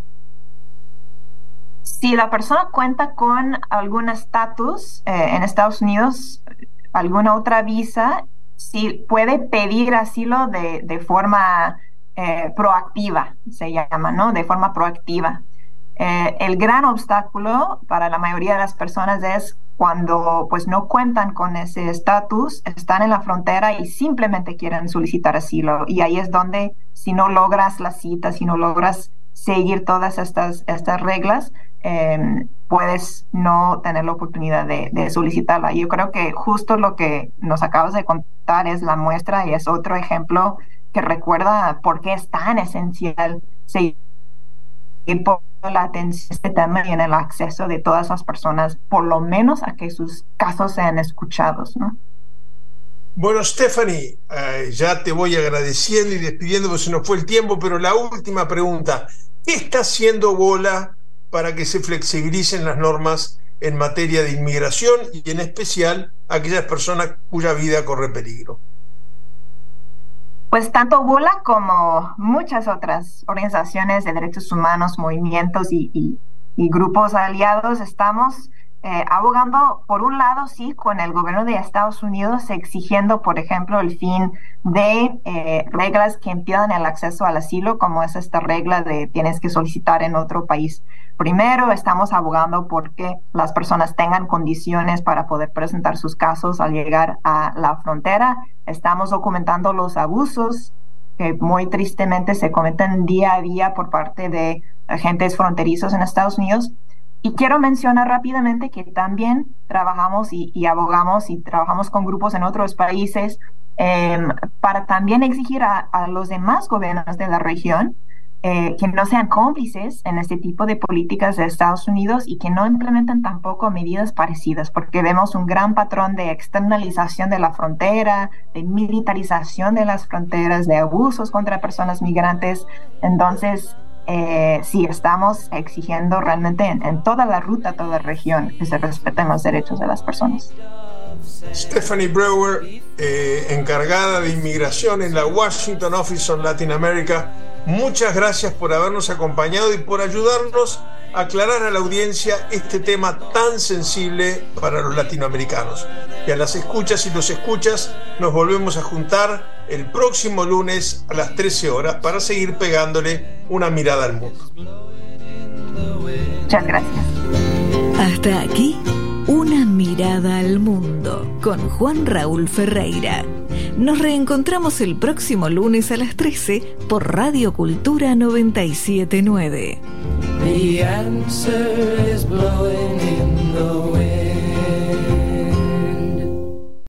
Si la persona cuenta con algún estatus eh, en Estados Unidos, alguna otra visa, sí puede pedir asilo de, de forma eh, proactiva, se llama, ¿no? De forma proactiva. Eh, el gran obstáculo para la mayoría de las personas es cuando pues no cuentan con ese estatus, están en la frontera y simplemente quieren solicitar asilo. Y ahí es donde, si no logras la cita, si no logras seguir todas estas, estas reglas, eh, puedes no tener la oportunidad de, de solicitarla. Yo creo que justo lo que nos acabas de contar es la muestra y es otro ejemplo que recuerda por qué es tan esencial seguir por la atención a este tema y en el acceso de todas las personas, por lo menos a que sus casos sean escuchados, ¿no? Bueno, Stephanie, eh, ya te voy agradeciendo y despidiendo porque se nos fue el tiempo, pero la última pregunta, ¿qué está haciendo Bola para que se flexibilicen las normas en materia de inmigración y en especial aquellas personas cuya vida corre peligro? Pues tanto Bula como muchas otras organizaciones de derechos humanos, movimientos y, y, y grupos aliados estamos eh, abogando, por un lado, sí, con el gobierno de Estados Unidos, exigiendo, por ejemplo, el fin de eh, reglas que impidan el acceso al asilo, como es esta regla de tienes que solicitar en otro país. Primero, estamos abogando porque las personas tengan condiciones para poder presentar sus casos al llegar a la frontera. Estamos documentando los abusos que muy tristemente se cometen día a día por parte de agentes fronterizos en Estados Unidos. Y quiero mencionar rápidamente que también trabajamos y, y abogamos y trabajamos con grupos en otros países eh, para también exigir a, a los demás gobiernos de la región Eh, que no sean cómplices en este tipo de políticas de Estados Unidos y que no implementen tampoco medidas parecidas, porque vemos un gran patrón de externalización de la frontera, de militarización de las fronteras, de abusos contra personas migrantes. Entonces, eh, sí, estamos exigiendo realmente en, en toda la ruta, toda la región, que se respeten los derechos de las personas. Stephanie Brewer, eh, encargada de inmigración en la Washington Office on Latin America, muchas gracias por habernos acompañado y por ayudarnos a aclarar a la audiencia este tema tan sensible para los latinoamericanos. Y a las escuchas y los escuchas nos volvemos a juntar el próximo lunes a las trece horas para seguir pegándole una mirada al mundo. Muchas gracias. Hasta aquí, Una Mirada al Mundo con Juan Raúl Ferreira. Nos reencontramos el próximo lunes a las trece por Radio Cultura noventa y siete punto nueve. The answer is blowing in the wind.